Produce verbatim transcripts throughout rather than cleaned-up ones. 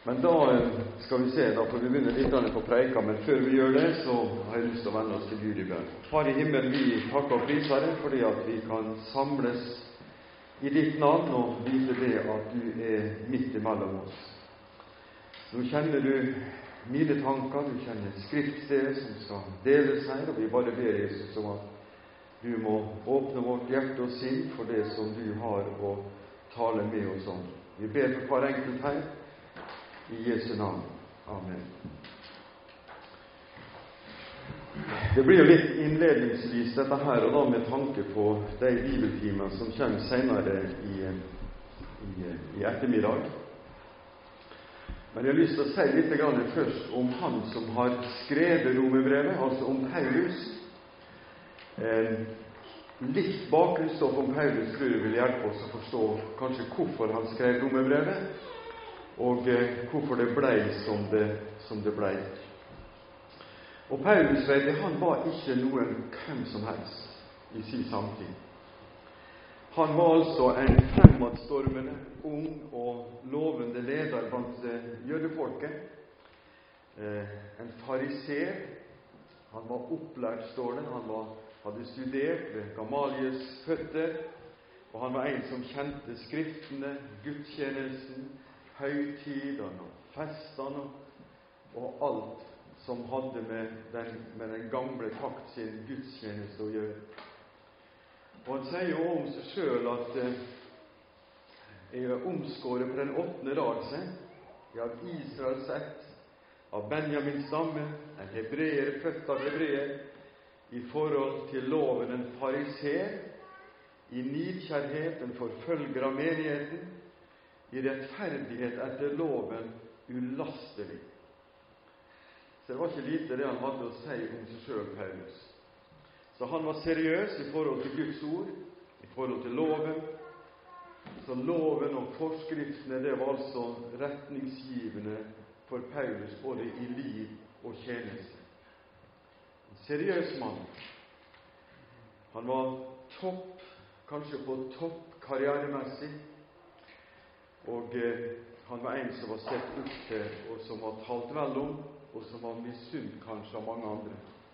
Men da skal vi se, da får vi begynne litt på preika, men før vi gjør det, så har jeg lyst til å vende oss til Gud i bønn. Far i himmel, vi takker og priser deg, fordi at vi kan samles i ditt navn og vite det at du er midt imellom oss. Nå kjenner du mine tanker, du kjenner skriftstedet som skal deles her, og vi bare ber Jesus om at du må åpne vårt hjerte og sinn for det som du har å tale med oss om. Vi ber for hver enkelt her, i Jesu navn. Amen. Det blir jo litt innledningsvis dette her, og da med tanke på de bibeltimer som kommer senere i, i, i ettermiddag. Men jeg har lyst til å si litt grann først om han som har skrevet Romerbrevet, altså om Paulus. Eh, litt bakgrunnsstoff om Paulus tror jeg vil hjelpe oss å forstå kanskje hvorfor han skrev Romerbrevet, og eh, hvorfor det ble som det, som det ble. Og Paulus, vet jeg, han var ikke noen hvem som helst i sin samtid. Han var altså en fremadstormende, ung og lovende leder blant jødefolket. Eh, en fariser. Han var opplært, står det. Han var, hadde studert ved Gamaliels føtter, og han var en som kjente skriftene, gudstjenesten, høytidene og festene og alt som hadde med den, med den gamle takt sin gudstjeneste å gjøre. Og han sier jo om seg selv at eh, jeg er omskåret på den åttende dag, jeg av Israels ett, av Benjamins stamme, en hebreer, født av hebreer, i forhold til loven en fariser, i nidkjærhet en forfølger av menigheten, i rettferdighet etter loven ulastelig. Så det var ikke lite det han hadde å si om seg selv, Paulus. Så han var seriøs i forhold til Guds ord, i forhold til loven. Så loven og forskriftene, det var altså retningsgivende for Paulus både i liv og tjeneste. En seriøs mann. Han var topp, kanskje på topp karrieremessig, og eh, han var en som var sett opp til, og som var talt vel om, og som var misunt kanskje av mange andre.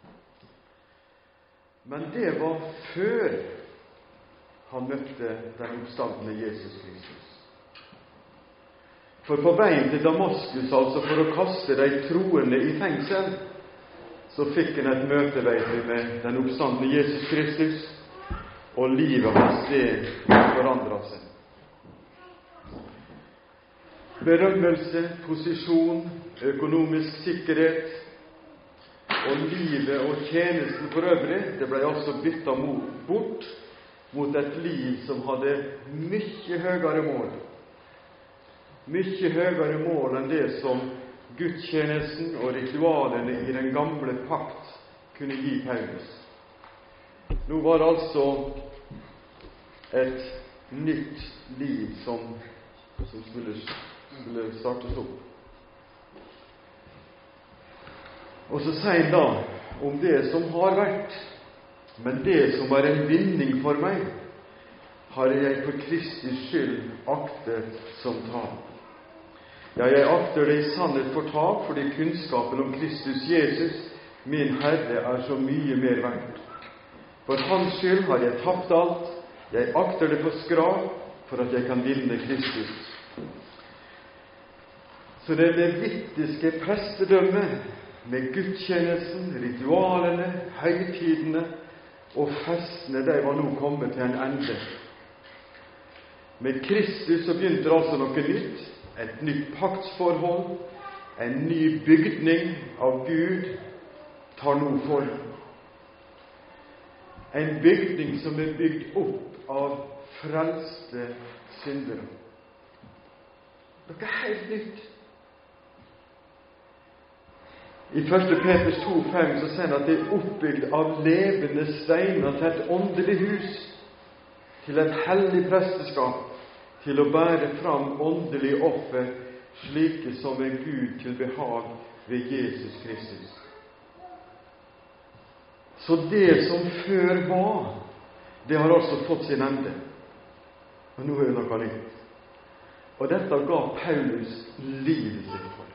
Men det var før han møtte den oppstandende Jesus Kristus. For på veien til Damaskus, altså for å kaste de troende i fengsel, så fikk han et møte med den oppstandende Jesus Kristus, og livet hans det forandret seg. Berømmelse, posisjon, økonomisk sikkerhet og livet og tjenesten for øvrig, det ble altså byttet bort mot et liv som hadde mye høyere mål. Mye høyere mål enn det som gudstjenesten og ritualene i den gamle pakt kunne gi Paulus. Nå var det altså et nytt liv som, som skulle skulle startes opp. Og så sier han da om det som har vært, men det som var en vinning for meg, har jeg for Kristi skyld aktet som tap. Ja, jeg akter det i sannhet for tap, fordi kunnskapen om Kristus Jesus, min Herre, er så mye mer verdt. For hans skyld har jeg tapt alt, jeg akter det for skrap, for at jeg kan vinne Kristus. Så det levitiske prestedømmet med gudstjenesten, ritualene, høytidene og festene, de var nå kommet til en ende. Med Kristus så begynte det altså noe nytt, et nytt paktsforhold, en ny bygning av Gud tar nå form. En bygning som er bygd opp av frelste syndere. Noe helt nytt. I første Peters to fem så sier han at det er oppbygd av levende steiner til et åndelig hus, til et hellig presteskap, til å bære fram åndelig offer, slike som er Gud til behag ved Jesus Kristus. Så det som før var, det har altså fått sin ende. Og nå er det noe nytt. Og dette ga Paulus livet sitt for.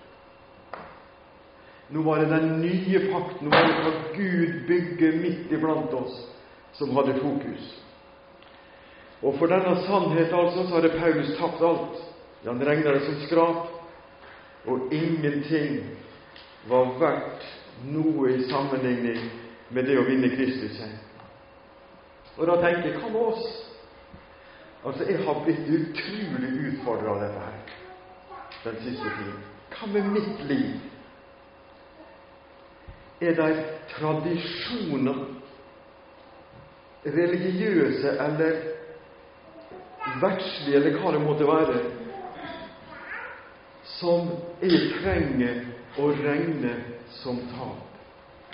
Nå var det den nye pakt, nå var det hva Gud bygger midt iblant oss, som hadde fokus. Og for denne sannhet altså, så hadde Paulus tapt alt. Han regnet det som skrap, og ingenting var verdt noe i sammenligning med det å vinne Kristus her. Og da tenker jeg, hva med oss? Altså, jeg har blitt utrolig utfordret av dette her, den siste tiden. Hva med mitt liv? Er det tradisjoner, religiøse eller verdslige, eller hva det måtte være, som jeg trenger å regne som tap?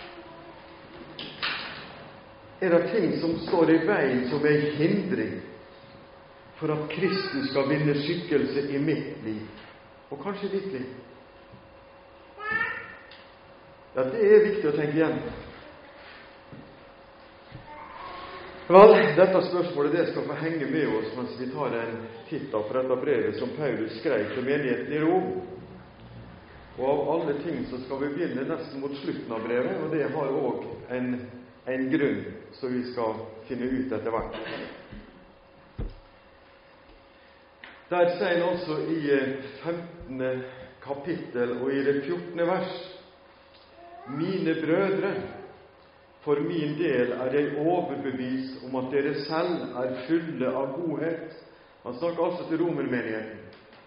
Er det ting som står i veien, som er hindring for at Kristus skal vinne skikkelse i mitt liv, og kanskje ditt liv? Ja, det er viktig å tenke igjen. Vel, dette spørsmålet det skal få henge med oss mens vi tar en titt på dette brevet som Paulus skrev til menigheten i Rom. Og av alle ting så skal vi begynne nesten mot slutten av brevet, og det har også en, en grunn som vi skal finne ut etter hvert. Der sier han også i femtende kapittel og i det fjortende vers: Mine brødre, for min del er jeg overbevist om at dere selv er fulle av godhet. Han snakker altså til romermenigheten.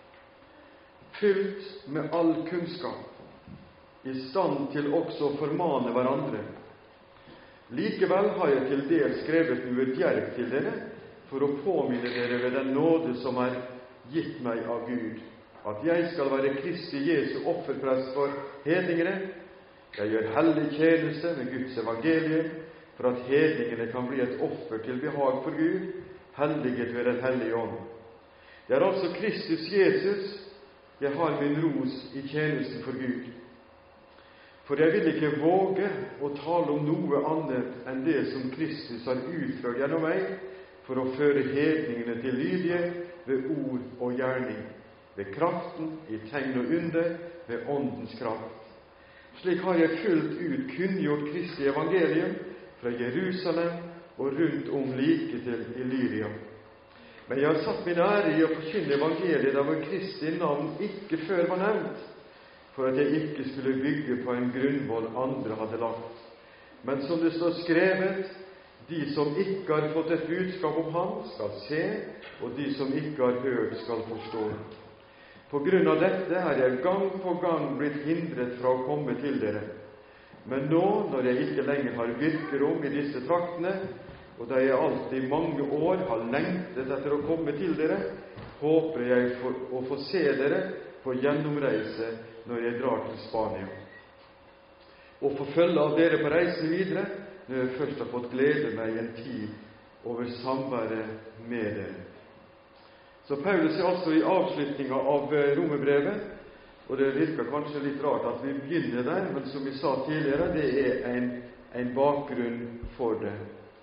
Fylt med all kunnskap, i stand til også å formane hverandre. Likevel har jeg til del skrevet noe djerv til dere, for å påminne dere ved den nåde som er gitt meg av Gud, at jeg skal være Kristi Jesu offerprest for hedningene. Jeg gjør hellig tjeneste med Guds evangelium, for at hedningene kan bli et offer til behag for Gud, helliget ved den hellige ånd. Det er altså Kristus Jesus jeg har min ros i tjenesten for Gud. For jeg vil ikke våge å tale om noe annet enn det som Kristus har utført gjennom meg, for å føre hedningene til lydighet ved ord og gjerning, ved kraften i tegn og under, ved åndens kraft. Slik har jeg fullt ut kunngjort Kristi evangelium fra Jerusalem og rundt om like til Illyria. Men jeg har satt min ære i å forkynne evangeliet der hvor Kristi navn ikke før var nevnt, for at jeg ikke skulle bygge på en grunnvoll andre hadde lagt. Men som det står skrevet, de som ikke har fått et budskap om ham skal se, og de som ikke har hørt skal forstå. På grunn av dette er jeg gang på gang blitt hindret fra å komme til dere. Men nå, når jeg ikke lenger har virkerom i disse traktene, og da jeg alltid i mange år har lengtet etter å komme til dere, håper jeg for, å få se dere på gjennomreise når jeg drar til Spania. Og få følge av dere på reisen videre, når jeg først har fått glede meg en tid over samværet med dere. Så Paulus er altså i avslutningen av romerbrevet, og det virker kanskje litt rart at vi begynner der, men som vi sa tidligere, det er en, en bakgrunn for det.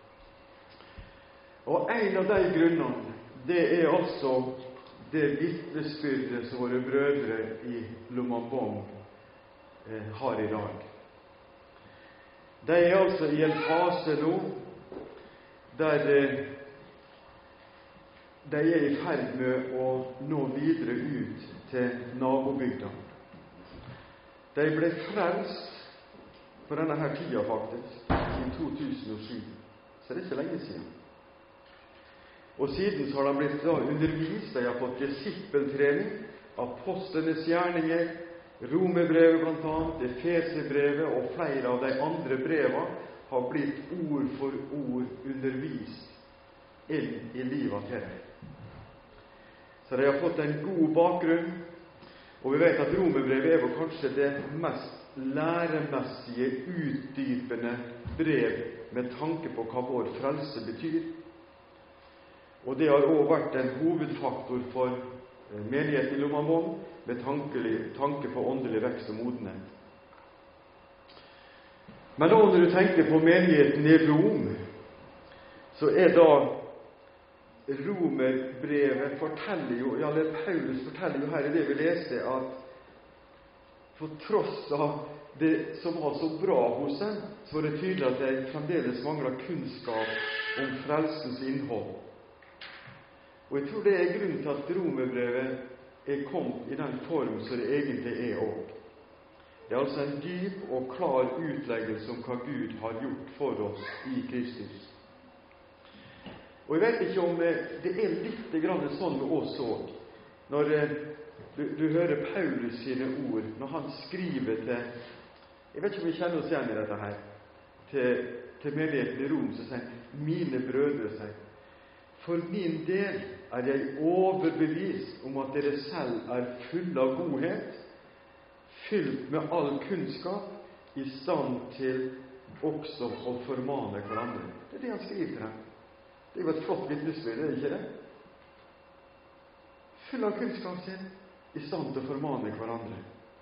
Og en av de grunnene, det er altså det vitnesbyrdet som våre brødre i Lomambong eh, har i dag. De er altså i en fase nå der eh, de er i ferd med å nå videre ut til nabobygda. De ble frelst på denne her tida faktisk, i to tusen og sju, så det er ikke lenge siden. Og siden så har de blitt da undervist, de har fått disippeltrening, apostlenes gjerninger, romerbrevet blant annet, Efeserbrevet og flere av de andre breva har blitt ord for ord undervist inn i livet til dem. Så de har fått en god bakgrunn, og vi vet at romerbrevet er vel kanskje det mest læremessige, utdypende brev med tanke på hva vår frelse betyr. Og det har også vært en hovedfaktor for menigheten i Lomambong med tanke, tanke på åndelig vekst og modenhet. Men da når du tenker på menigheten i Rom, så er da Romerbrevet forteller jo, eller Paulus forteller jo her i det vi leste, at for tross av det som var så bra hos dem, så var det tydelig at de fremdeles manglet kunnskap om frelsens innhold. Og jeg tror det er grunnen til at Romerbrevet er kommet i den form som det egentlig er også. Det er altså en dyp og klar utleggelse om hva Gud har gjort for oss i Kristus. Og jeg vet ikke om det er litt grann sånn med oss også. Når du, du hører Paulus sine ord, når han skriver til, jeg vet ikke om vi kjenner oss igjen i dette her, til, til menigheten i Rom, så sier mine brødre, sier, for min del er jeg overbevist om at dere selv er full av godhet, fylt med all kunnskap, i stand til også å formane hverandre. Det er det han skriver til dem. Det er jo et flott vitnesbyrd, er det ikke det? Full av kunnskap sin, i stand til å formane hverandre.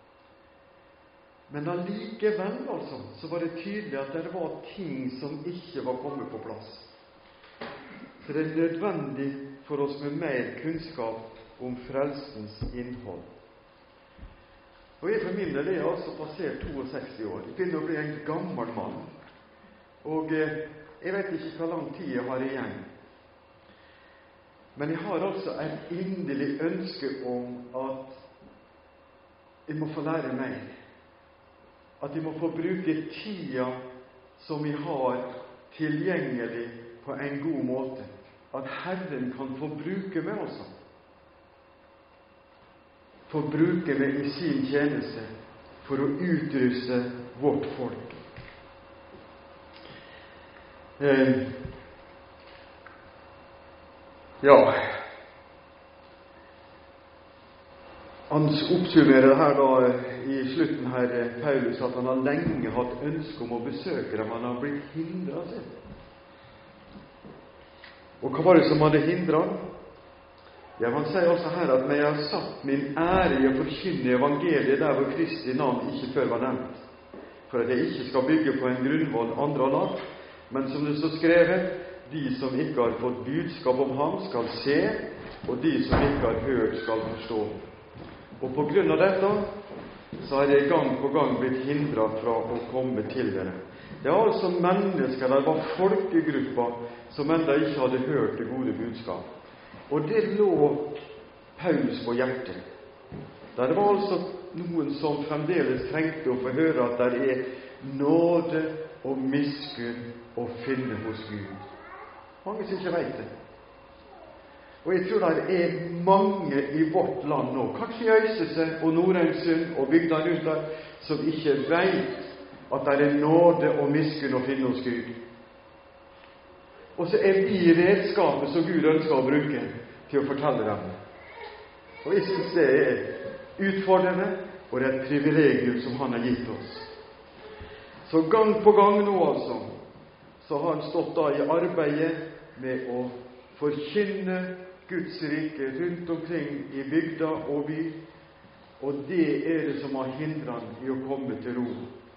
Men allikevel, altså, så var det tydelig at det var ting som ikke var kommet på plass. Så det er nødvendig for oss med mer kunnskap om frelsens innhold. Og jeg for min del er altså passert seksogto år. Jeg begynner å bli en gammel mann. Og eh, jeg vet ikke hva lang tid jeg har igjen. Men jeg har altså et inderlig ønske om at jeg må få lære mer. At jeg må få bruke tida som jeg har tilgjengelig på en god måte. At Herren kan få bruke meg også. Få bruke meg i sin tjeneste for å utruste vårt folk. Eh, ja, han oppsummerer det her da i slutten her, Paulus, at han har lenge hatt ønske om å besøke dem, han har blitt hindret seg. Og hva var det som hadde hindret han? Ja, han sier også her at «Men jeg har satt min ære i å forkynne evangeliet der hvor Kristi navn ikke før var nevnt, for at jeg ikke skal bygge på en grunnvoll andre har lagt, men som det står skrevet, de som ikke har fått budskap om ham skal se, og de som ikke har hørt skal forstå. Og på grunn av dette så er jeg gang på gang blitt hindret fra å komme til dere. Det er altså mennesker, det var folkegrupper som enda ikke hadde hørt det gode budskap. Og det lå Paulus på hjertet. Der var altså noen som fremdeles trengte å få høre at det er nåde og miskunn å finne hos Gud. Mange som ikke vet det. Og jeg tror det er mange i vårt land nå, kanskje i Øysese og Nordensund og bygda rundt der, som ikke vet at det er nåde og miskunn å finne hos Gud. Og så er vi redskapet som Gud ønsker å bruke til å fortelle dem. Og jeg synes det er utfordrende, og det er et privilegium som han har gitt oss. Så gang på gang nå altså, så har han stått da i arbeidet med å forkynne Guds rike rundt omkring i bygda og by, og det er det som har hindret han i å komme til ro.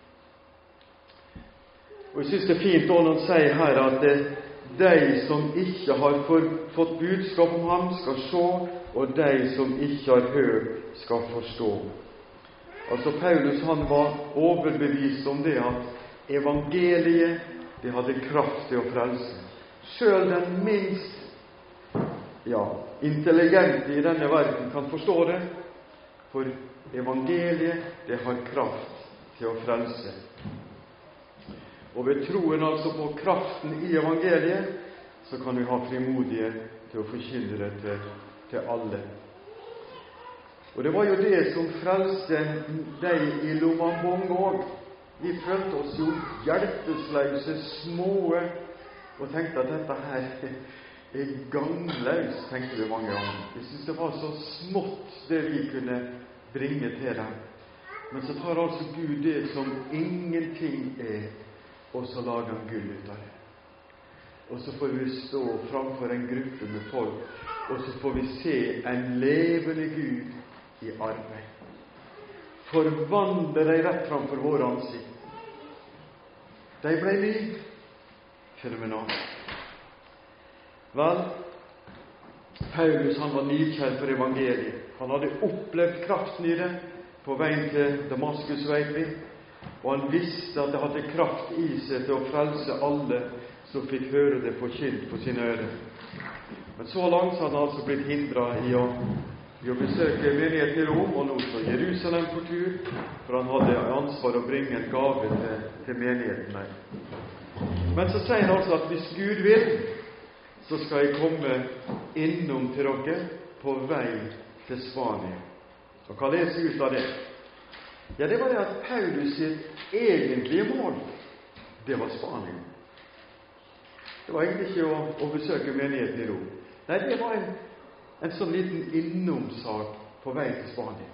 Og jeg synes det er fint når han sier her at det de som ikke har fått budskap om ham skal se, og de som ikke har hørt skal forstå. Altså Paulus han var overbevist om det at evangeliet det hadde kraft til å frelse. Selv den minst ja, intelligente i denne verden kan forstå det, for evangeliet det har kraft til å frelse. Og ved troen altså på kraften i evangeliet, så kan vi ha frimodighet til å forkynne det til, til alle. Og det var jo det som frelste deg i Lomambong også. Vi følte oss jo hjelpeløse, små, og tenkte at dette her er gangløst, tenkte vi mange ganger. Vi syntes det var så smått det vi kunne bringe til dem. Men så tar altså Gud det som ingenting er, og så lager han gull ut av det. Og så får vi stå framfor en gruppe med folk, og så får vi se en levende Gud i arbeid. Forvandle deg rett framfor våre ansikt. De ble liv, fenomenalt. Vel, Paulus han var nykjær for evangeliet. Han hadde opplevd kraften i det på veien til Damaskus, vet vi, og han visste at det hadde kraft i seg til å frelse alle som fikk høre det forkynt på sine ører. Men så langt har han altså blitt hindret i å, i å besøke menigheten i Rom, og nå så Jerusalem på tur, for han hadde ansvar å bringe en gave til, til menigheten her. Men så sier han altså at hvis Gud vil, så skal jeg komme innom til dere på vei til Spania. Og hva leser ut av det? Ja, det var det at Paulus sitt egentlige mål, det var Spania. Det var egentlig ikke å, å besøke menigheten i Rom. Nei, det var en, en sånn liten innomsak på vei til Spania.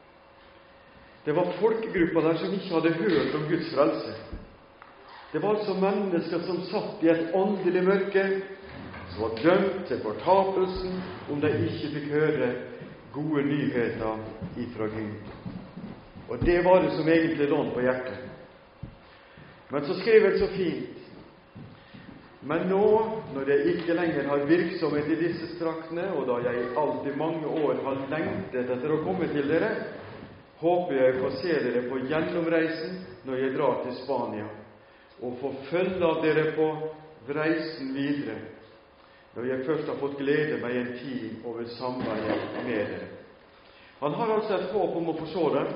Det var folkegrupper der som ikke hadde hørt om Guds frelse. Det var altså mennesker som satt i et åndelig mørke, som var dømt til fortapelsen om de ikke fikk høre gode nyheter ifra Gud. Og det var det som egentlig lå på hjertet. Men så skriver det så fint: men nå, når jeg ikke lenger har virksomhet i disse traktene, og da jeg alt i mange år har lengtet etter å komme til dere, håper jeg få se dere på gjennomreisen når jeg drar til Spania, og få følge av dere på reisen videre, når jeg først har fått glede meg en tid over samværet med dere. Han har altså et håp om å få se dem,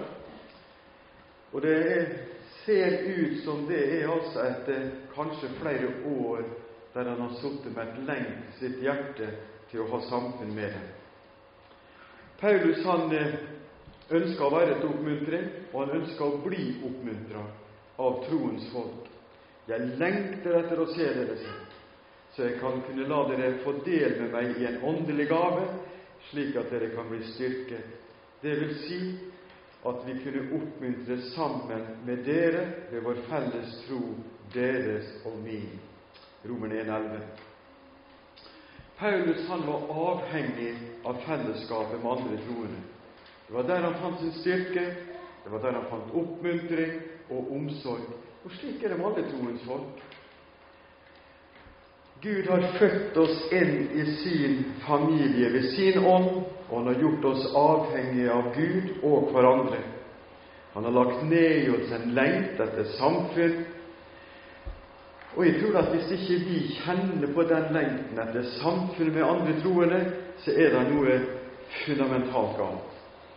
og det er, ser ut som det er altså etter kanskje flere år der han har suttet med et lengt sitt hjerte til å ha samfunn med dem. Paulus han ønsker å være et oppmuntring, og han ønsker å bli oppmuntret av troens folk. Jeg lengter etter å se dere selv, så jeg kan kunne la dere få del med meg i en åndelig gave, slik at dere kan bli styrket. Det vil si at vi kunne oppmuntre sammen med dere ved vår felles tro, deres og min. Romerne en elleve. Paulus han var avhengig av fellesskapet med andre troende. Det var der han fant sin styrke, det var der han fant oppmuntring og omsorg. Og slik er det med alle troens folk. Gud har født oss inn i sin familie ved sin ånd, og han har gjort oss avhengige av Gud og hverandre. Han har lagt ned i oss en lengt etter samfunn, og jeg tror at hvis ikke vi kjenner på den lengten etter samfunn med andre troende, så er det noe fundamentalt galt.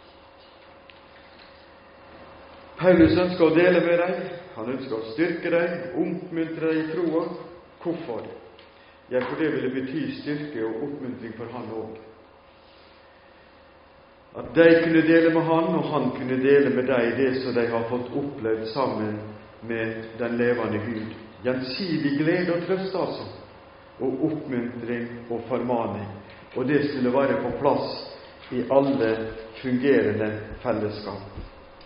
Paulus ønsker å dele med deg, han ønsker å styrke deg, oppmuntre deg i troa. Hvorfor? Ja, for det ville bety styrke og oppmuntring for han også. At de kunne dele med han, og han kunne dele med deg det som de har fått opplevd sammen med den levende Gud. Gjensidig glede og trøst altså, og oppmuntring og formaning. Og det skulle være på plass i alle fungerende fellesskap.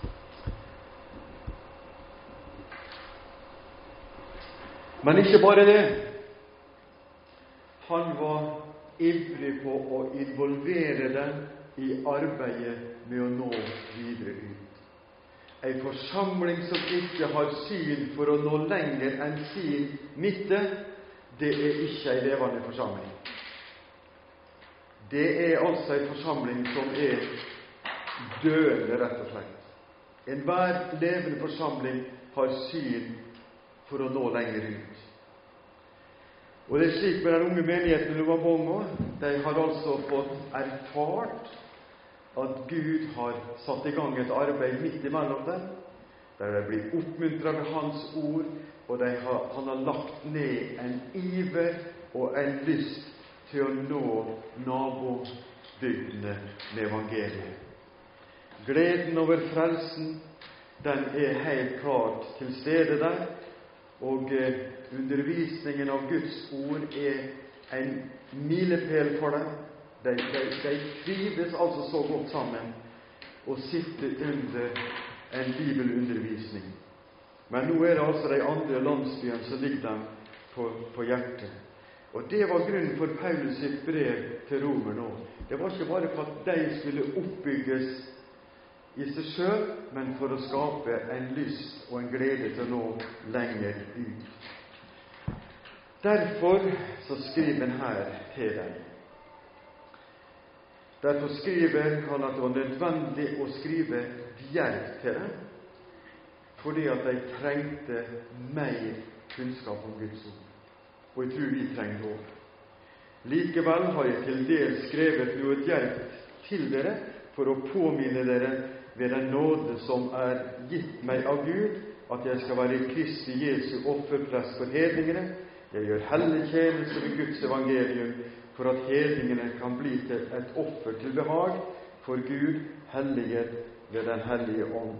Men ikke bare det. Han var ivrig på å involvere dem i arbeidet med å nå videre ut. En forsamling som ikke har syn for å nå lenger enn sin midte, det er ikke en levende forsamling. Det er altså en forsamling som er døende, rett og slett. Enhver levende forsamling har syn for å nå lenger ut. Og det er slik med den unge menigheten i Lubabongo. De har altså fått erfart at Gud har satt i gang et arbeid midt imellom dem, der de blir oppmuntret med Hans ord, og de har, han har lagt ned en iver og en lyst til å nå nabobygdene med evangeliet. Gleden over frelsen, den er helt klart til stede der, og eh, undervisningen av Guds ord er en milepæl for dem. De, de, de trives altså så godt sammen og sitter under en bibelundervisning. Men nå er det altså de andre landsbyene som ligger dem på, på hjertet. Og det var grunnen for Paulus sitt brev til Romer nå. Det var ikke bare for at de skulle oppbygges i seg selv, men for å skape en lyst og en glede til å nå lenger ut. Derfor så skriver han her til dem: Derfor skriver han at det var nødvendig å skrive djervt til dem, fordi at de trengte mer kunnskap om Guds ord. Og jeg tror vi trengte også. Likevel har jeg til dels skrevet noe djervt til dere, for å påminne dere ved den nåde som er gitt meg av Gud, at jeg skal være Kristi Jesu offerprest for hedningene. Jeg gjør hellig tjeneste ved Guds evangelium, for at hedningene kan bli til et offer til behag for Gud, helliget ved den hellige ånd.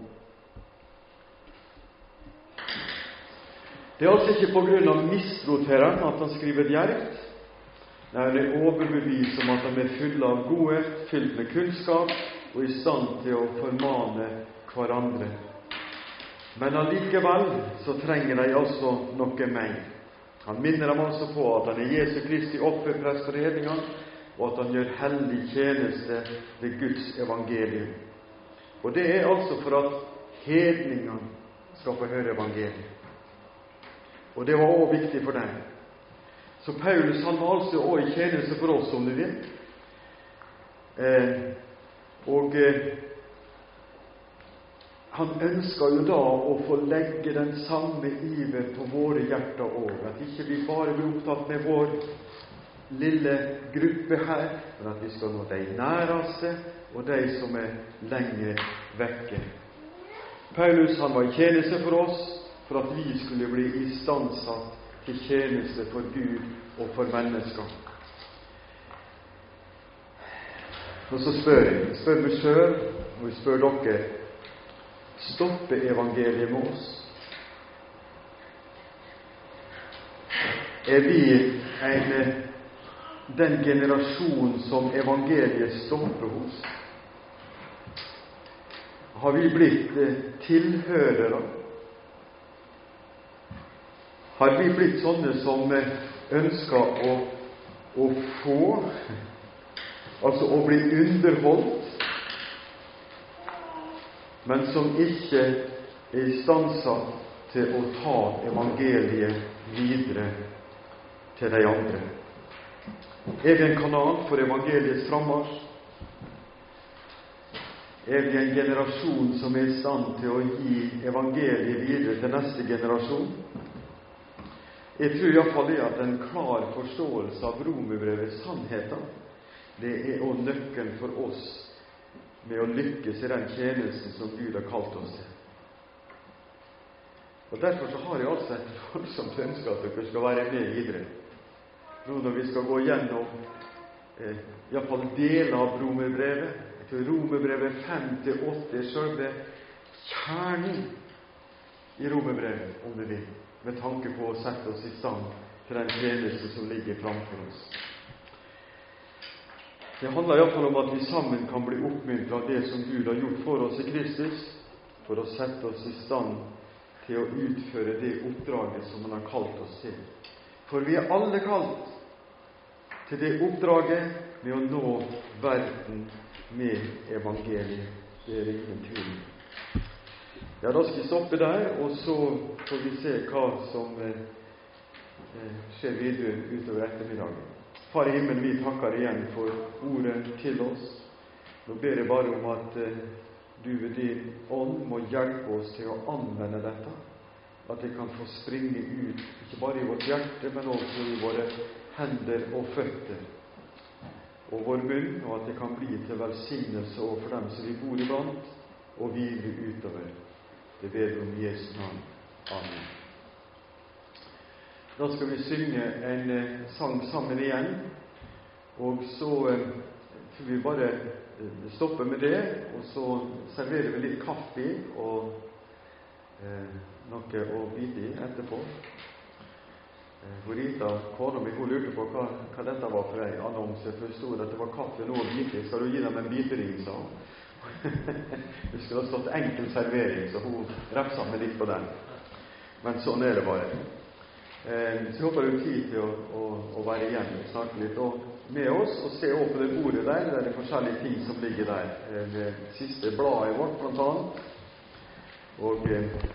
Det er altså ikke på grunn av mistro til ham at han skriver djervt. Nei, det er overbevist om at han er full av godhet, fylt med kunnskap og i stand til å formane hverandre. Men allikevel så trenger de altså noe mer. Han minner dem altså på at han er Jesu Kristi offerprest for hedningene, og at han gjør hellig tjeneste ved Guds evangelium. Og det er altså for at hedningene skal få høre evangeliet. Og det var også viktig for dem. Så Paulus han var altså også i tjeneste for oss, om du vil. Eh, og eh, han ønsker jo da å få legge den samme iver på våre hjerter også. At ikke vi bare blir opptatt med vår lille gruppe her, men at vi skal nå de næreste og de som er lenger vekke. Paulus han var i tjeneste for oss, for at vi skulle bli istandsatt til tjeneste for Gud og for mennesker. Og så spør jeg, jeg spør meg selv, og jeg spør dere, stopper evangeliet med oss? Er vi en, den generasjon som evangeliet stopper hos? Har vi blitt tilhørere? Har vi blitt sånne som ønsker å, å få, altså å bli underholdt, men som ikke er i stand til å ta evangeliet videre til de andre? Er vi en kanal for evangeliets frammarsj? Er vi en generasjon som er i stand til å gi evangeliet videre til neste generasjon? Jeg tror i hvert fall det at en klar forståelse av Romerbrevets sannheter, det er også nøkkelen for oss med å lykkes i den tjenesten som Gud har kalt oss til. Og derfor så har jeg altså et voldsomt ønske at dere skal være med videre. Nå når vi skal gå gjennom eh, i hvert fall deler av Romerbrevet, jeg tror Romerbrevet fem til åtte er selve kjernen i Romerbrevet, om du vil, med tanke på å sette oss i stand til den tjeneste som ligger framfor oss. Det handler i hvert fall om at vi sammen kan bli oppmuntret av det som Gud har gjort for oss i Kristus, for å sette oss i stand til å utføre det oppdraget som han har kalt oss til. For vi er alle kalt til det oppdraget med å nå verden med evangeliet. Det er ingen tvil. Ja, da skal vi stoppe der, og så får vi se hva som eh, skjer videre utover ettermiddagen. Far i himmelen, vi takker igjen for ordet til oss. Nå ber jeg bare om at eh, du ved din ånd må hjelpe oss til å anvende dette, at det kan få springe ut, ikke bare i vårt hjerte, men også i våre hender og føtter og vår munn, og at det kan bli til velsignelse for dem som vi bor iblant, og videre utover. Det ber vi om i Jesu navn. Amen. Da skal vi synge en eh, sang sammen igjen, og så eh, får vi bare eh, stoppe med det, og så serverer vi litt kaffe og eh, noe å bite i etterpå. Eh, hvor Rita, kona mi, hun lurte på hva, hva dette var for en annonse, for det stod at det var kaffe nå å bite i. Skal du gi dem en bitering, sa hun. Det skulle ha stått enkel servering, så hun repsa meg litt på den. Men sånn er det bare. Eh, så jeg håper du har tid til å, å, å være igjen og snakke litt og med oss, og se over på det bordet der, der det er forskjellige ting som ligger der. Eh, det siste bladet vårt, blant annet. Og... Eh,